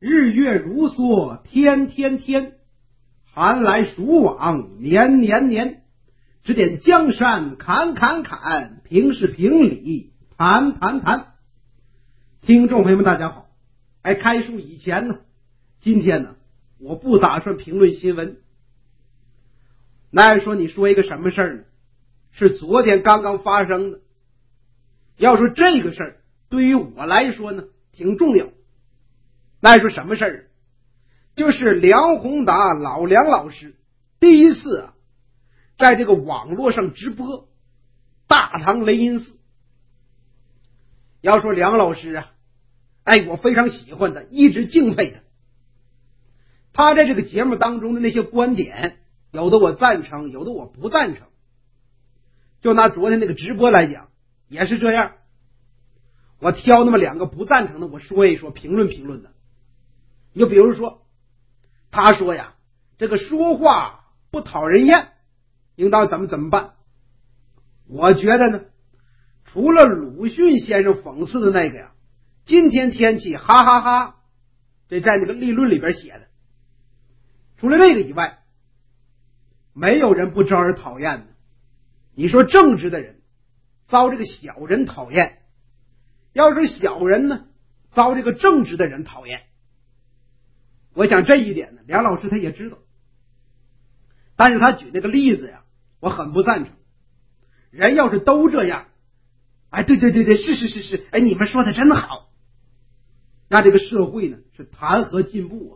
日月如梭天天天，寒来暑往年年年。指点江山砍砍砍，平是平理盘盘盘。听众朋友们大家好，开书以前呢，今天呢我不打算评论新闻。那说你说一个什么事儿呢？是昨天刚刚发生的。要说这个事儿对于我来说呢挺重要。那说什么事儿？就是梁宏达老梁老师第一次在这个网络上直播大唐雷音寺。要说梁老师我非常喜欢他，一直敬佩他。他在这个节目当中的那些观点，有的我赞成，有的我不赞成。就拿昨天那个直播来讲，也是这样。我挑那么两个不赞成的，我说一说，评论评论的。你就比如说，他说这个说话不讨人厌，应当怎么办？我觉得呢，除了鲁迅先生讽刺的那个今天天气哈哈哈，这在那个立论里边写的，除了这个以外，没有人不招人讨厌的。你说正直的人遭这个小人讨厌，要是小人呢遭这个正直的人讨厌。我想这一点呢，梁老师他也知道，但是他举那个例子我很不赞成。人要是都这样，对，是，你们说的真好，那这个社会呢是谈何进步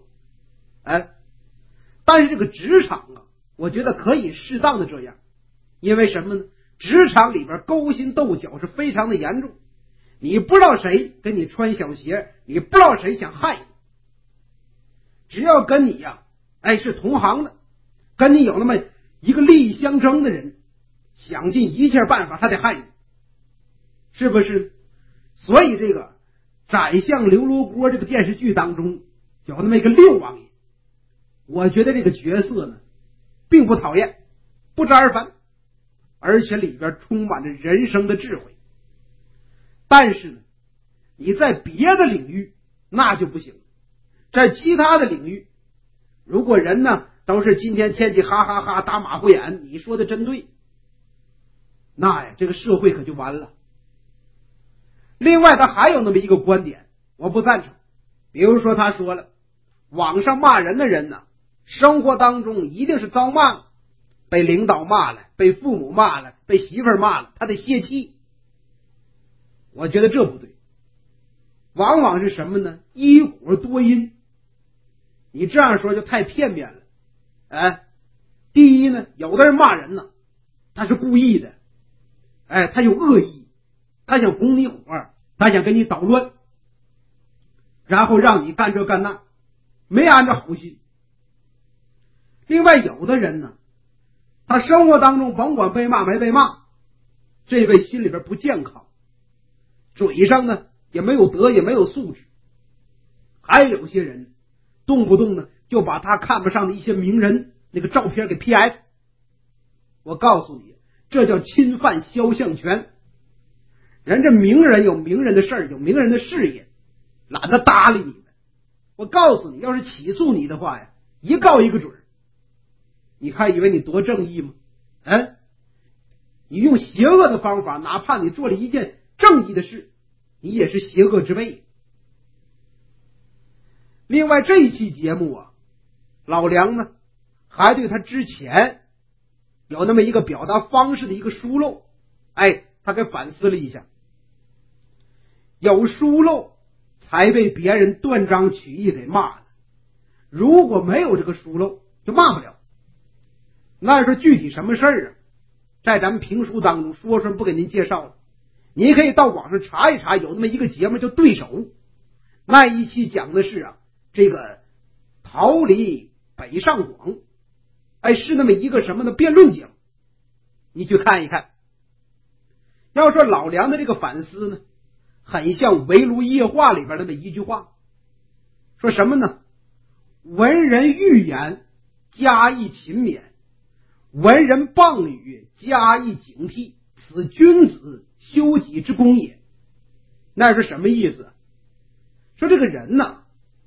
但是这个职场我觉得可以适当的这样。因为什么呢？职场里边勾心斗角是非常的严重，你不知道谁跟你穿小鞋，你不知道谁想害你。只要跟你是同行的，跟你有那么一个利益相争的人，想尽一切办法他得害你，是不是？所以这个宰相刘罗锅这个电视剧当中有那么一个六王爷，我觉得这个角色呢并不讨厌，不招人烦，而且里边充满着人生的智慧。但是呢，你在别的领域那就不行。在其他的领域，如果人呢都是今天天气哈哈哈打马虎眼，你说的真对，那这个社会可就完了。另外他还有那么一个观点我不赞成，比如说他说了，网上骂人的人呢，生活当中一定是遭骂，被领导骂了，被父母骂了，被媳妇儿骂了，他得泄气。我觉得这不对，往往是什么呢？一果多因。你这样说就太片面了。第一呢，有的人骂人呢，他是故意的，他有恶意，他想拱你火，他想给你捣乱，然后让你干这干那，没安着好心。另外有的人呢，他生活当中甭管被骂没被骂，这位心里边不健康，嘴上呢也没有德也没有素质。还有些人动不动呢就把他看不上的一些名人那个照片给 PS， 我告诉你，这叫侵犯肖像权。人家名人有名人的事儿，有名人的事业，懒得搭理你们。我告诉你，要是起诉你的话一告一个准。你还以为你多正义吗？你用邪恶的方法，哪怕你做了一件正义的事，你也是邪恶之辈。另外这一期节目老梁呢还对他之前有那么一个表达方式的一个疏漏他给反思了一下。有疏漏才被别人断章取义给骂了，如果没有这个疏漏就骂不了。那是具体什么事儿在咱们评书当中说不给您介绍了，您可以到网上查一查，有那么一个节目叫对手，那一期讲的是这个逃离北上广，是那么一个什么的辩论节目，你去看一看。要说老梁的这个反思呢，很像围炉夜话里边那么一句话，说什么呢？文人寓言加以勤勉，文人谤语加以警惕，此君子修己之功也。那是什么意思？说这个人呢，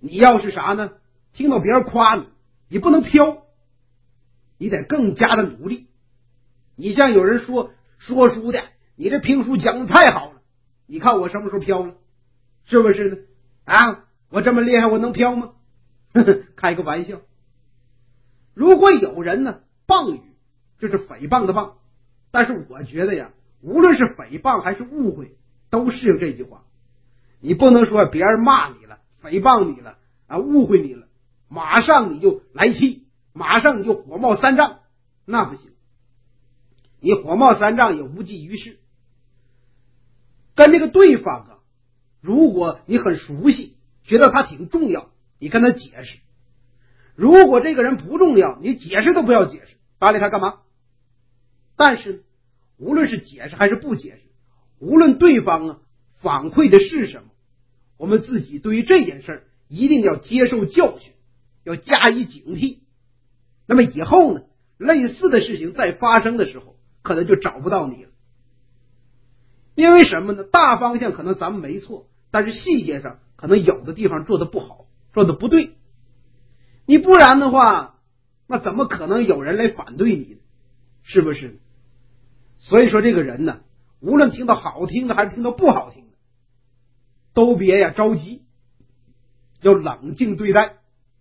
你要是啥呢？听到别人夸你，你不能飘，你得更加的努力。你像有人说书的，你这评书讲的太好了，你看我什么时候飘了？是不是呢？啊，我这么厉害，我能飘吗？开个玩笑。如果有人呢谤语，就是诽谤的谤，但是我觉得呀，无论是诽谤还是误会，都适应这句话。你不能说别人骂你了，诽谤你了啊，误会你了，马上你就来气，马上你就火冒三丈，那不行。你火冒三丈也无济于事。跟这个对方啊，如果你很熟悉，觉得他挺重要，你跟他解释；如果这个人不重要，你解释都不要解释，搭理他干嘛？但是无论是解释还是不解释，无论对方啊反馈的是什么，我们自己对于这件事一定要接受教训，要加以警惕。那么以后呢，类似的事情再发生的时候，可能就找不到你了。因为什么呢？大方向可能咱们没错，但是细节上可能有的地方做的不好，做的不对。你不然的话，那怎么可能有人来反对你呢？是不是？所以说这个人呢，无论听到好听的还是听到不好听的，都别呀着急，要冷静对待。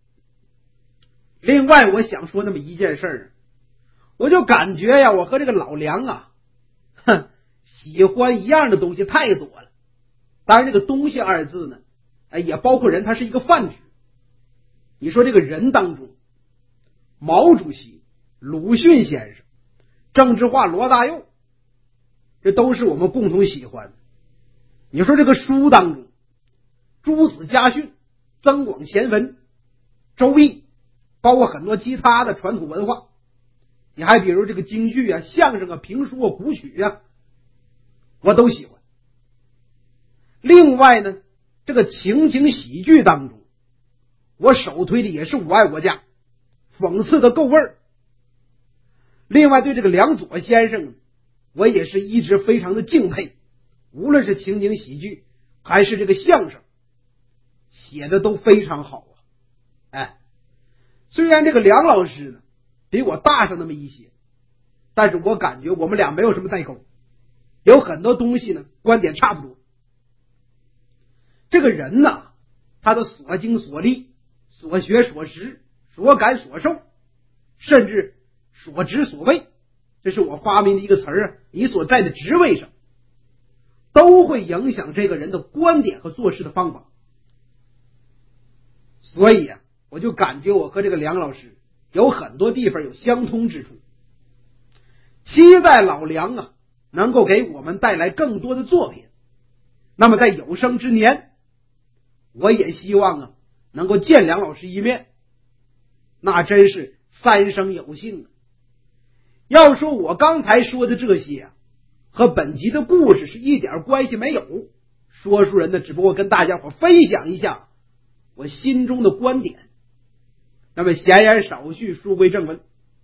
另外我想说那么一件事儿，我就感觉呀，我和这个老梁啊，喜欢一样的东西太多了。当然这个东西二字呢，也包括人，它是一个泛指。你说这个人当中，毛主席、鲁迅先生、郑智化、罗大佑，这都是我们共同喜欢的。你说这个书当中，诸子家训、增广贤文、周易，包括很多其他的传统文化，你还比如这个京剧啊、相声啊、评书啊、古曲啊，我都喜欢。另外呢，这个情景喜剧当中，我首推的也是《我爱我家》，讽刺的够味儿。另外对这个梁左先生，我也是一直非常的敬佩，无论是情景喜剧还是这个相声，写的都非常好啊。虽然这个梁老师呢比我大上那么一些，但是我感觉我们俩没有什么代沟，有很多东西呢观点差不多。这个人呢，他的所经所历、所学所识、所感所受，甚至所职所为，这是我发明的一个词儿啊，你所在的职位上，都会影响这个人的观点和做事的方法。所以啊，我就感觉我和这个梁老师有很多地方有相通之处，期待老梁啊能够给我们带来更多的作品。那么在有生之年，我也希望啊能够见梁老师一面，那真是三生有幸啊。要说我刚才说的这些啊，和本集的故事是一点关系没有，说书人呢只不过跟大家伙分享一下我心中的观点。那么闲言少叙，书归正文。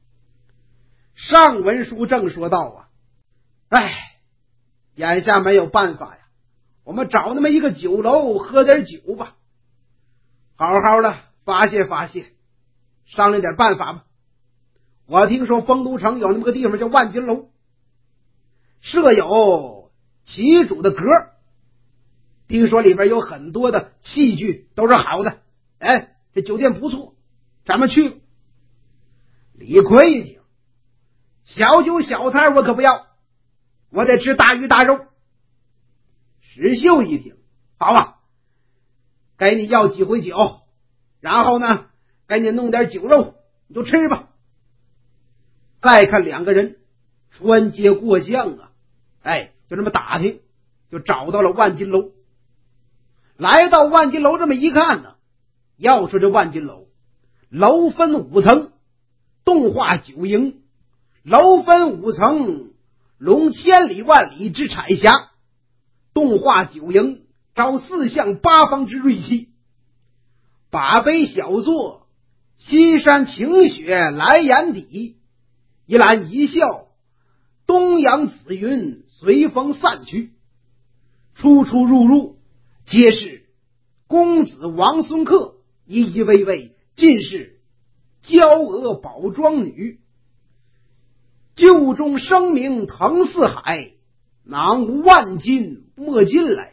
上文书正说到啊，眼下没有办法呀，我们找那么一个酒楼喝点酒吧，好好的发泄发泄，商量点办法吧。我听说丰都城有那么个地方叫万金楼，设有旗主的阁，听说里边有很多的器具都是好的，这酒店不错，咱们去。李逵一听，小酒小菜我可不要，我得吃大鱼大肉。石秀一听，好啊，给你要几回酒，然后呢给你弄点酒肉，你就吃吧。再看两个人穿街过巷啊，就这么打听，就找到了万金楼。来到万金楼这么一看呢，要说这万金楼，楼分5层，动画9营，楼分5层，隆千里万里之彩霞，动画9营，招4象8方之锐气，把杯小坐，西山晴雪来眼底，一览一笑，东阳紫云随风散去，出出入入皆是公子王孙客， 一一位位尽是娇娥宝庄女，旧中声名腾四海，囊无万金莫进来。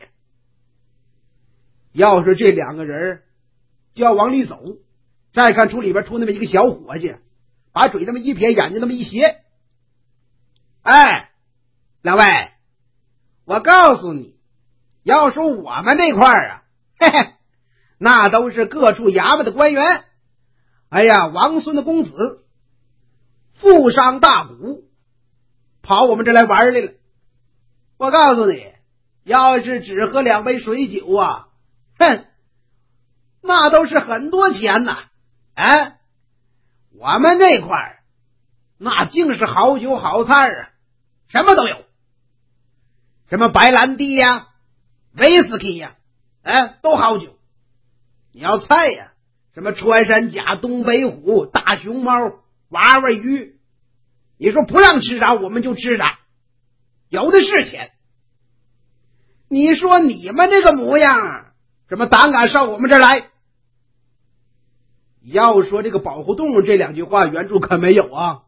要是这两个人就要往里走，再看出里边出那么一个小伙计，把嘴那么一撇，眼睛那么一斜，哎，两位，我告诉你，要说我们这块啊，嘿嘿，那都是各处衙门的官员。哎呀，王孙的公子富商大贾跑我们这来玩来了。我告诉你，要是只喝2杯水酒啊，哼，那都是很多钱呐。哎，我们这块那竟是好酒好菜啊，什么都有，什么白兰地呀、威士忌呀，都好酒。你要菜呀，什么穿山甲、东北虎、大熊猫、娃娃鱼，你说不让吃啥我们就吃啥，有的是钱。你说你们这个模样，怎么胆敢上我们这儿来？要说这个保护动物这2句话原著可没有啊。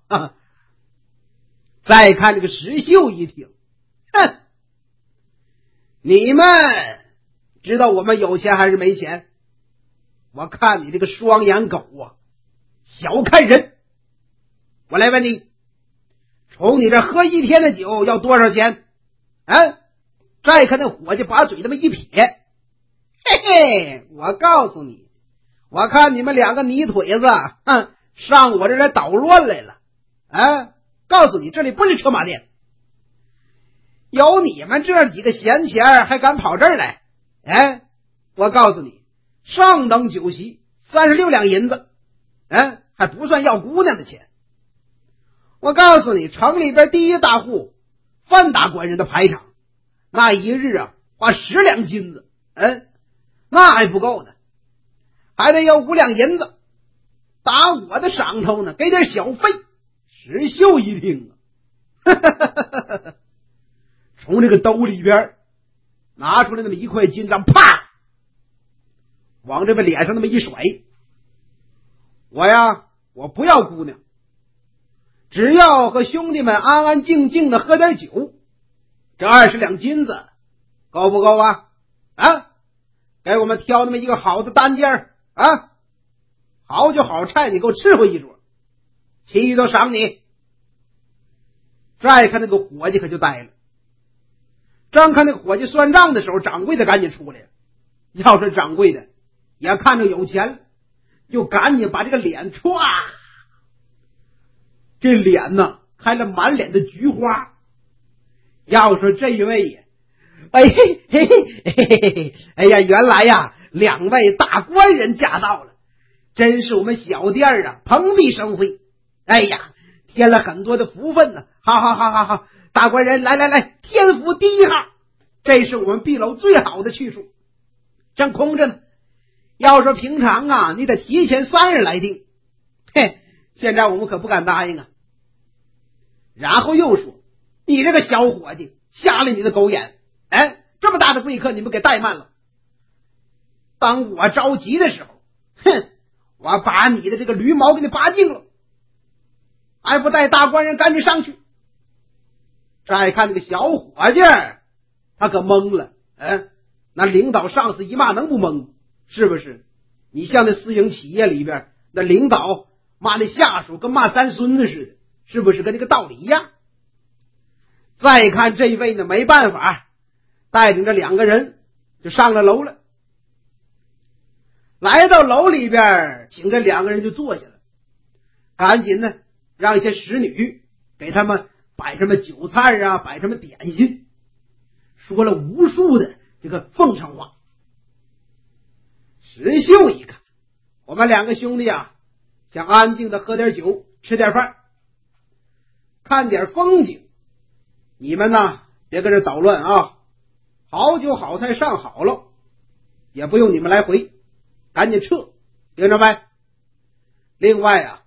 再看这个石秀一听，哼，你们知道我们有钱还是没钱？我看你这个双眼狗啊，小看人。我来问你，从你这喝1天的酒要多少钱？再看那伙计把嘴这么一撇，嘿嘿，我告诉你，我看你们2个泥腿子上我这来捣乱来了。告诉你，这里不是车马店，有你们这几个闲钱还敢跑这儿来？我告诉你，上等酒席36两银子，还不算要姑娘的钱。我告诉你，城里边第一大户范大官人的排场，那一日啊花10两金子，那还不够呢，还得要5两银子打我的赏头呢，给点小费。石秀一听啊，从这个兜里边拿出来那么一块金子，啪，往这个脸上那么一甩。我不要姑娘，只要和兄弟们安安静静的喝点酒。这20两金子够不够啊？给我们挑那么一个好的单间好酒好菜你给我吃回一桌，其余都赏你。再看那个伙计可就呆了，正看那伙计算账的时候，掌柜的赶紧出来了。要是掌柜的也看着有钱了，就赶紧把这个脸歘，这脸呢开了满脸的菊花。要说这一位哎呀，原来呀2位大官人驾到了，真是我们小店蓬荜生辉。哎呀，添了很多的福分呢。好，大官人来，天府第1号，这是我们敝楼最好的去处，正空着呢。要说平常啊，你得提前3日来订，现在我们可不敢答应啊。然后又说，你这个小伙计瞎了你的狗眼，这么大的贵客你们给怠慢了。当我着急的时候，我把你的这个驴毛给你拔净了，还不带大官人赶紧上去。再看那个小伙计他可懵了，那领导上司一骂能不懵？是不是？你像那私营企业里边那领导骂那下属跟骂3孙子似的，是不是跟这个道理一样？再看这位呢，没办法，带领着2个人就上了楼了。来到楼里边，请这2个人就坐下了，赶紧呢让一些使女给他们摆什么酒菜摆什么点心，说了无数的这个奉承话。石秀一看，我们2个兄弟想安静的喝点酒，吃点饭，看点风景，你们呢别跟这捣乱啊！好酒好菜上好了，也不用你们来回，赶紧撤，听着没？另外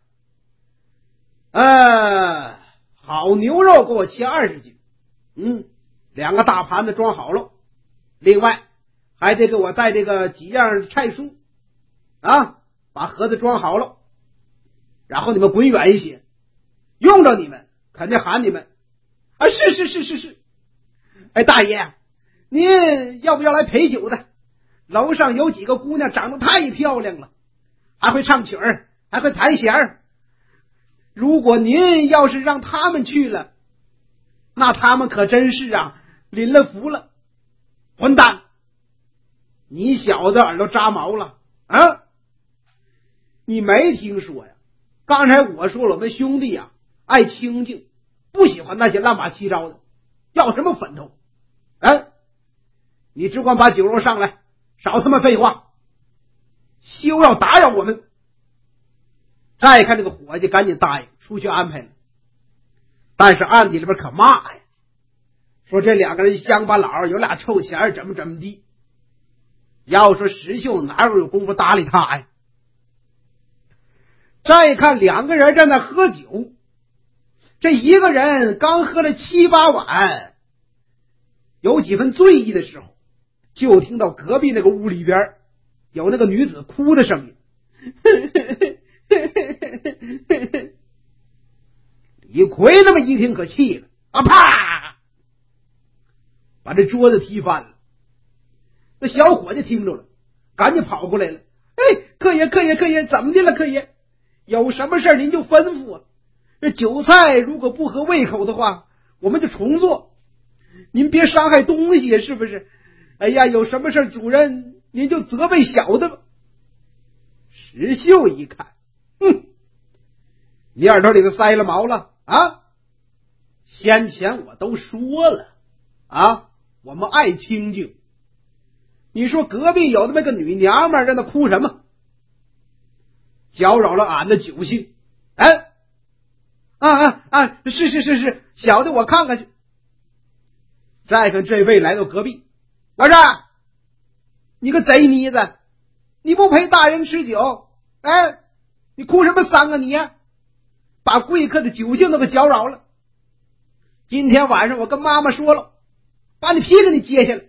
好牛肉给我切20斤，2个大盘子装好了，另外还得给我带这个几样菜蔬， 啊，把盒子装好了，然后你们滚远一些，用着你们肯定喊你们啊，是。哎，大爷，您要不要来陪酒的？楼上有几个姑娘长得太漂亮了，还会唱曲儿，还会弹弦儿。如果您要是让他们去了，那他们可真是临了福了。混蛋，你小子耳朵扎毛了啊！你没听说呀？刚才我说了，我们兄弟爱清静，不喜欢那些乱八七糟的，要什么粉头？你只管把酒肉上来，少他妈废话，休要打扰我们。再看这个伙计赶紧答应出去安排了，但是暗地里边可骂呀，说这两个人乡巴佬有俩臭钱怎么地。要说石秀哪有功夫搭理他呀？再看两个人在那喝酒，这一个人刚喝了7、8碗，有几分醉意的时候，就听到隔壁那个屋里边有那个女子哭的声音。李逵那么一听可气了啊，啪，把这桌子踢翻了。那小伙计听着了，赶紧跑过来了。哎，客爷，怎么的了？客爷，有什么事您就吩咐啊。这酒菜如果不合胃口的话，我们就重做，您别伤害东西，是不是？哎呀，有什么事主人您就责备小的吧。石秀一看，你耳朵里头塞了毛了啊！先前我都说了啊，我们爱清静。你说隔壁有那么个女娘们在那哭什么？搅扰了俺的酒兴。是，小的我看看去。再看这位来到隔壁，我说你个贼妮子，你不陪大人吃酒，你哭什么丧啊你啊？把贵客的酒兴都给搅扰了。今天晚上我跟妈妈说了，把你皮给你揭下来。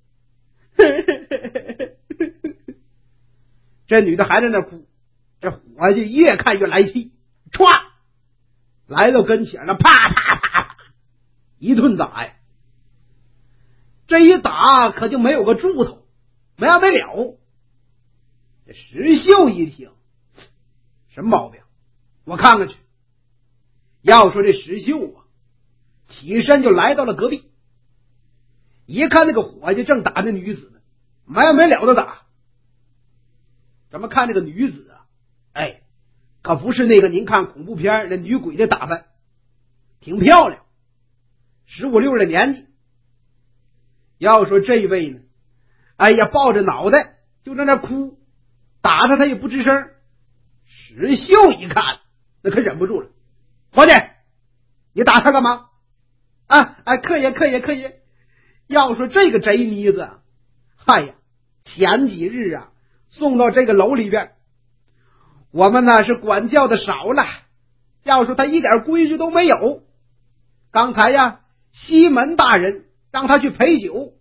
这女的还在那哭，这伙计越看越来气，歘来到跟前了，啪一顿打呀。这一打可就没有个住头，没完没了。这石秀一听，什么毛病？我看看去。要说这石秀起身就来到了隔壁，一看那个伙计正打那女子呢，没完没了的打。咱们看这个女子可不是那个您看恐怖片那女鬼的打扮，挺漂亮，15、16的年纪。要说这位呢，抱着脑袋就在那哭，打他也不吱声。石秀一看，那可忍不住了，伙计，你打他干嘛？客爷，要说这个贼妮子，前几日送到这个楼里边，我们呢是管教的少了，要说他一点规矩都没有。刚才西门大人让他去陪酒，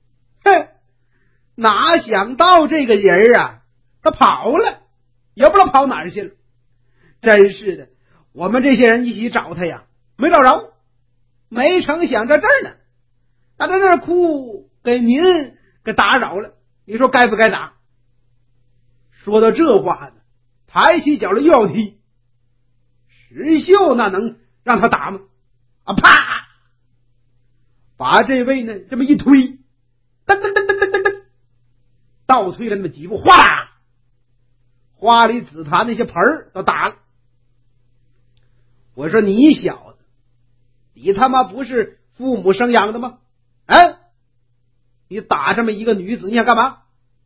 哪想到这个人他跑了，也不知道跑哪儿去了。真是的，我们这些人一起找他没找着，没成想在这儿呢，他在那儿哭，给您给打扰了，你说该不该打？说到这话呢，抬起脚来又要踢。石秀那能让他打吗？啪，把这位呢这么一推，噔，倒退了那么几步，哗啦，花里紫檀那些盆儿都打了。我说你小子，你他妈不是父母生养的吗？你打这么一个女子，你想干嘛？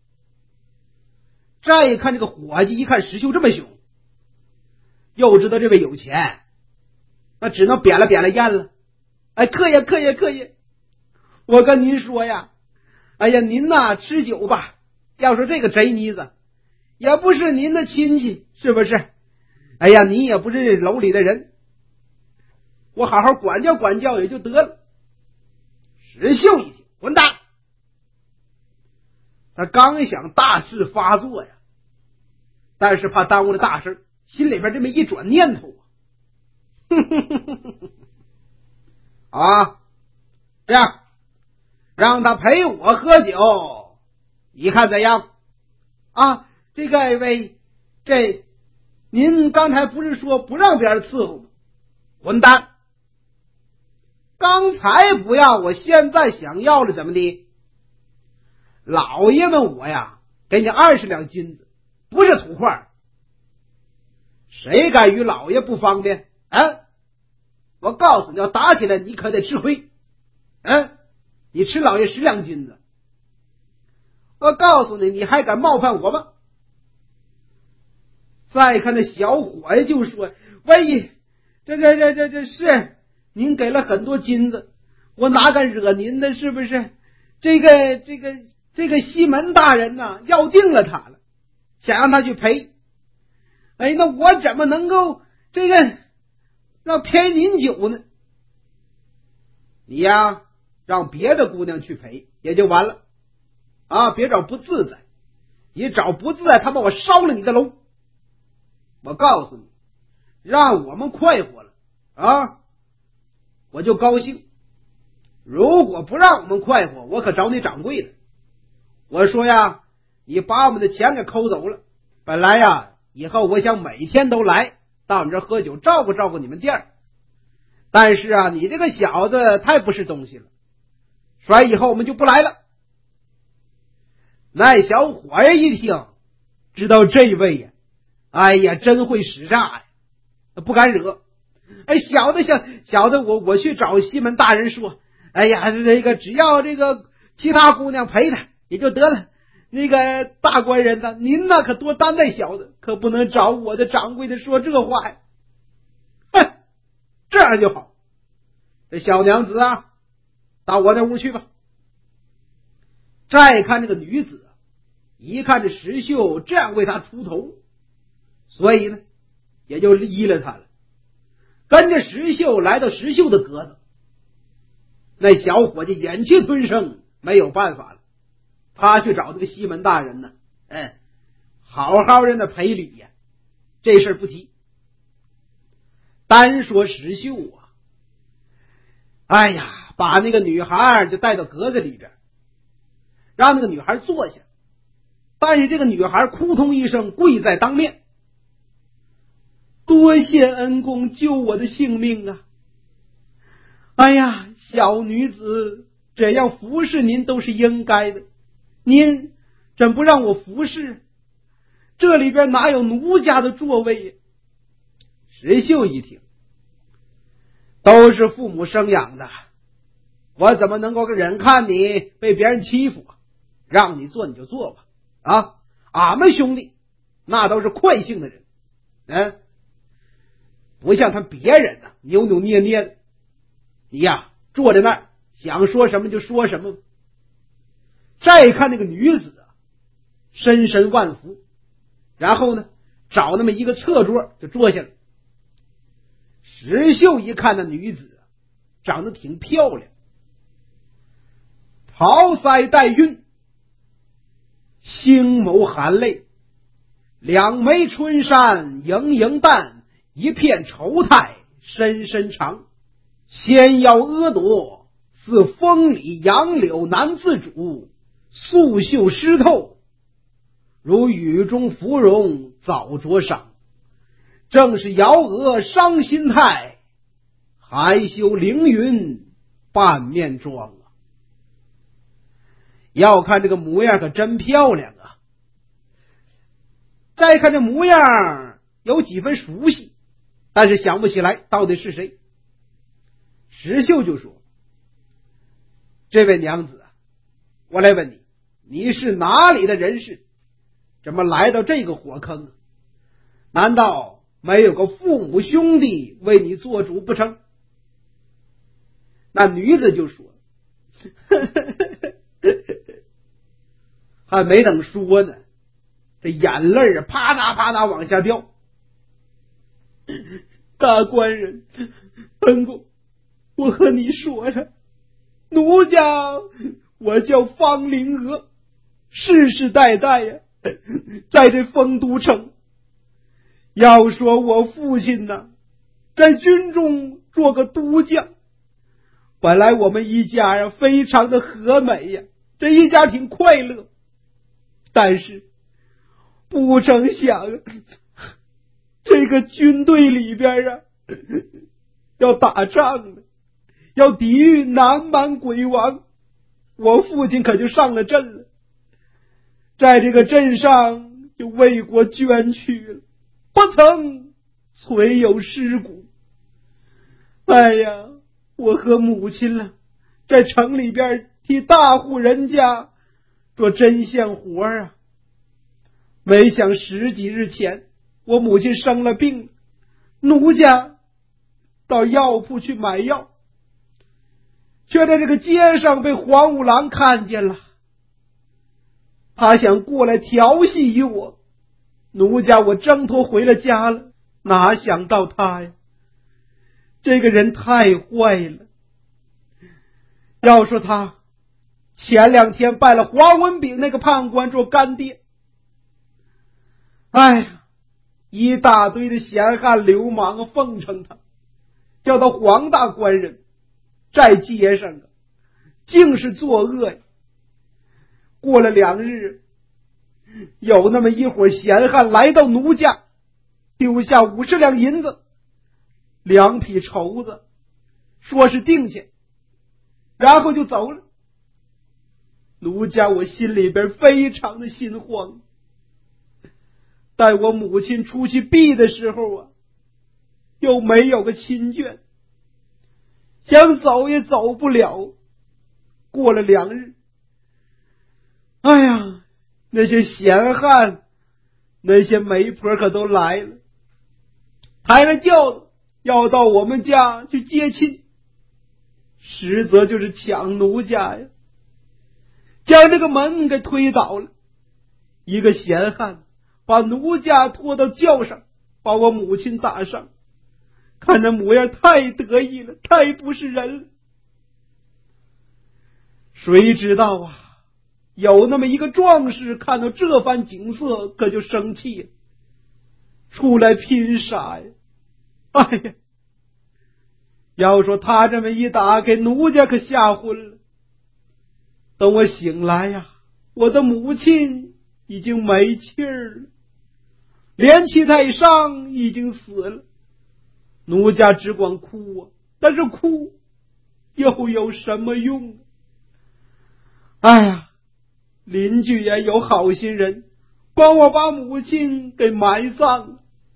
再一看这个伙计，一看石秀这么凶，又知道这位有钱，那只能扁了咽了。客爷，我跟您说您吃酒吧。要说这个贼妮子也不是您的亲戚，是不是？你也不是这楼里的人，我好好管教也就得了。石秀一听，混蛋！他刚想大事发作但是怕耽误了大事，心里边这么一转念头啊，这样让他陪我喝酒，你看怎样啊？这位，您刚才不是说不让别人伺候吗？混蛋！刚才不要，我现在想要了，怎么的？老爷问我呀，给你20两金子，不是土块，谁敢与老爷不方便？我告诉你，要打起来，你可得吃亏。你吃老爷10两金子，我告诉你，你还敢冒犯我吗？再看那小伙呀，就说：“喂，这是您给了很多金子，我哪敢惹您呢？是不是？这个西门大人呢，要定了他了，想让他去陪。那我怎么能够让便宜您酒呢？你呀，让别的姑娘去陪也就完了啊！别找不自在，你找不自在，他把我烧了你的楼。我告诉你，让我们快活了啊，我就高兴。如果不让我们快活，我可找你掌柜的。我说呀，你把我们的钱给抠走了。本来呀，以后我想每天都来到你这喝酒，照顾照顾你们店儿。但是啊，你这个小子太不是东西了，所以以后我们就不来了。那小伙儿一听，知道这位呀，哎呀，真会使诈呀，不敢惹。小子，我去找西门大人说，哎呀，只要其他姑娘陪他也就得了。大官人呢，您呢可多担待小子，可不能找我的掌柜的说这话呀。这样就好。这小娘子啊，到我那屋去吧。再看这个女子，一看这石秀这样为他出头，所以呢也就依了他了，跟着石秀来到石秀的阁子。那小伙计忍气吞声，没有办法了，他去找这个西门大人呢，好好让他赔礼呀。这事不提，单说石秀啊，哎呀，把那个女孩就带到阁子里边，让那个女孩坐下。但是这个女孩扑通一声跪在当面，多谢恩公救我的性命啊！哎呀，小女子这样服侍您都是应该的，您怎不让我服侍？这里边哪有奴家的座位呀？石秀一听，都是父母生养的，我怎么能够忍看你被别人欺负啊？让你做你就做吧啊！俺们兄弟那都是快性的人，不像他别人的扭扭捏捏的。你呀，坐在那儿想说什么就说什么。再看那个女子啊，深深万福，然后呢找那么一个侧桌就坐下了。石秀一看那女子长得挺漂亮，桃腮带晕，星眸含泪，两眉春山盈盈淡，一片愁态深深长，纤腰婀娜，似风里杨柳难自主，素袖湿透，如雨中芙蓉早着裳，正是瑶娥伤心态，还羞凌云半面妆啊！要看这个模样可真漂亮啊！再看这模样有几分熟悉，但是想不起来到底是谁。石秀就说：“这位娘子，我来问你，你是哪里的人士？怎么来到这个火坑啊？难道没有个父母兄弟为你做主不成？”那女子就说：“还没等说呢，这眼泪啊啪嗒啪嗒往下掉。大官人，恩公，我和你说呀，奴家我叫方灵娥，世世代代呀，在这丰都城要说我父亲呢，在军中做个督将，本来我们一家呀非常的和美呀，这一家挺快乐。但是不成想这个军队里边啊要打仗了，要抵御南蛮鬼王，我父亲可就上了阵了，在这个阵上就为国捐躯了，不曾存有尸骨。哎呀，我和母亲了，在城里边替大户人家做针线活啊。没想10几日前，我母亲生了病，奴家到药铺去买药，却在这个街上被黄五郎看见了。他想过来调戏于我，奴家我挣脱回了家了，哪想到他呀，这个人太坏了。要说他前2天拜了黄文炳那个判官做干爹，哎呀，一大堆的闲汉流氓奉承他，叫他黄大官人，在街上竟是作恶呀。过了2日，有那么一伙闲汉来到奴家，丢下50两银子，2匹绸子，说是定钱，然后就走了。奴家我心里边非常的心慌。待我母亲出去避的时候啊，又没有个亲眷，想走也走不了。过了2日，哎呀，那些闲汉那些媒婆可都来了，抬着轿子要到我们家去接亲，实则就是抢奴家呀，将这个门给推倒了。一个闲汉把奴家拖到轿上，把我母亲打上，看那模样太得意了，太不是人了。谁知道啊，有那么一个壮士看到这番景色，可就生气了，出来拼杀呀。哎呀，要说他这么一打，给奴家可吓昏了。等我醒来呀，我的母亲已经没气儿了，连气太上已经死了。奴家只管哭啊，但是哭又有什么用？哎呀，邻居也有好心人，帮我把母亲给埋葬了。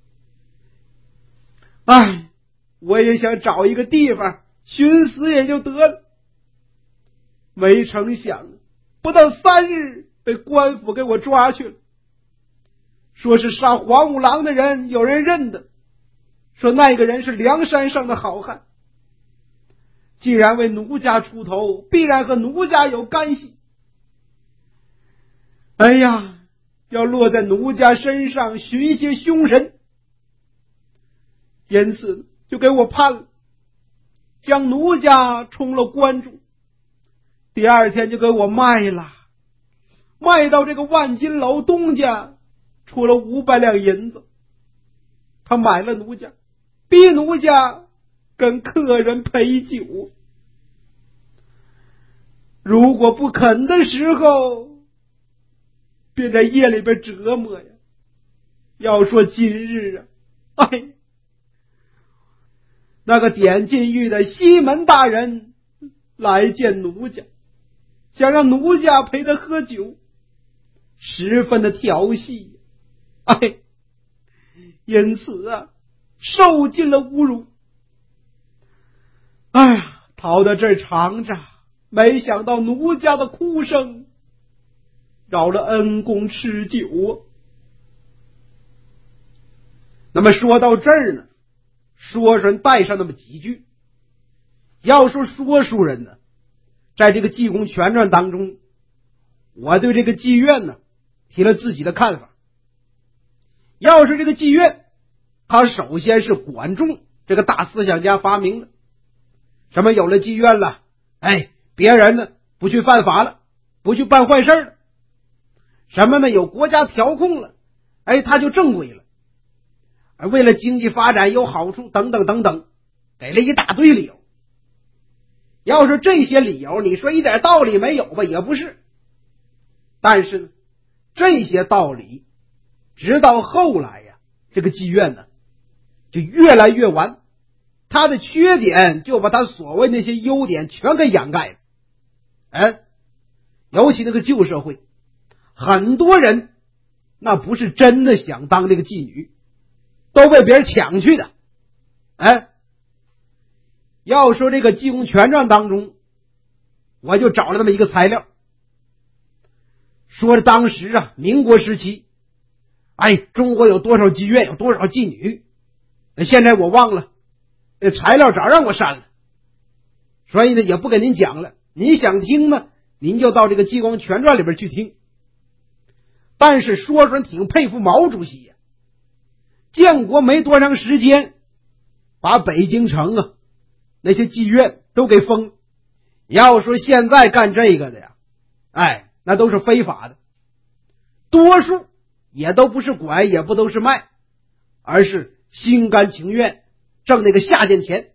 哎，我也想找一个地方寻死也就得了，没成想不到3日被官府给我抓去了，说是杀黄五郎的人有人认得，说那个人是梁山上的好汉，既然为奴家出头，必然和奴家有干系。哎呀，要落在奴家身上寻些凶神，因此就给我判了，将奴家充了关注。第2天就给我卖了，卖到这个万金楼东家，出了500两银子。他买了奴家，逼奴家跟客人陪酒，如果不肯的时候，便在夜里边折磨呀。要说今日啊，哎，那个点禁狱的西门大人来见奴家，想让奴家陪他喝酒，十分的调戏，哎，因此啊，受尽了侮辱。哎呀，逃到这儿藏着，没想到奴家的哭声扰了恩公吃酒啊。那么说到这儿呢，说书人带上那么几句。要说说书人呢，在这个济公全传当中，我对这个妓院呢提了自己的看法。要是这个妓院，它首先是管仲这个大思想家发明的，什么有了妓院了，哎，别人呢不去犯法了，不去办坏事了，什么呢有国家调控了，哎，他就正规了。 为了经济发展有好处等等等等，给了一大堆理由。要是这些理由你说一点道理没有吧，也不是。但是呢，这些道理直到后来呀，这个妓院呢就越来越完，他的缺点就把他所谓那些优点全给掩盖了。尤其那个旧社会，很多人那不是真的想当这个妓女，都被别人抢去的。要说这个《济公全传》当中，我就找了这么一个材料，说当时民国时期，中国有多少妓院，有多少妓女，现在我忘了，这材料早让我删了，所以呢也不跟您讲了。你想听呢，您就到这个《济公全传》里边去听。但是说说挺佩服毛主席呀，建国没多长时间，把北京城那些妓院都给封了。要说现在干这个的呀，那都是非法的，多数也都不是拐，也不都是卖，而是心甘情愿挣那个下贱钱。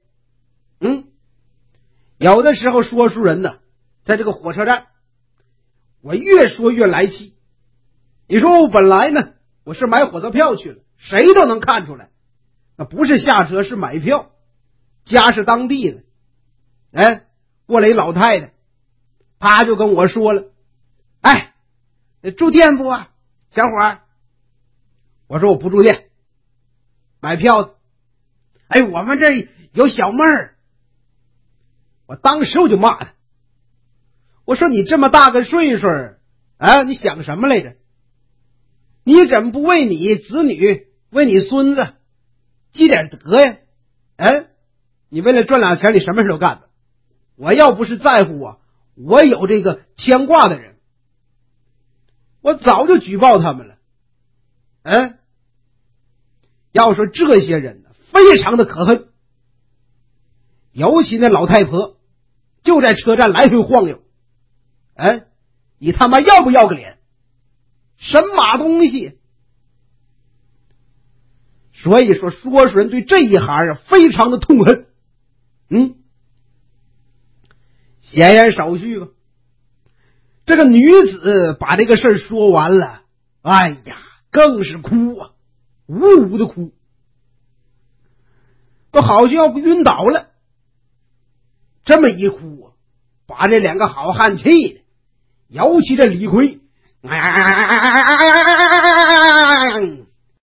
有的时候说书人呢，在这个火车站，我越说越来气。你说我本来呢，我是买火车票去了，谁都能看出来，那不是下车，是买票，家是当地的。过来一老太太，她就跟我说了，住店不啊，小伙儿？我说我不住店，买票的。我们这有小妹儿。我当时我就骂他，我说你这么大个岁数你想什么来着？你怎么不为你子女，为你孙子积点德呀？你为了赚俩钱，你什么事都干的。我要不是在乎我有这个牵挂的人，我早就举报他们了。要说这些人呢，非常的可恨，尤其那老太婆就在车站来回晃悠。你他妈要不要个脸？神马东西！所以说说书人对这一行非常的痛恨。闲言少叙吧。这个女子把这个事儿说完了，更是哭呜呜的哭，都好像要不晕倒了。这么一哭把这两个好汉气的，尤其这李逵，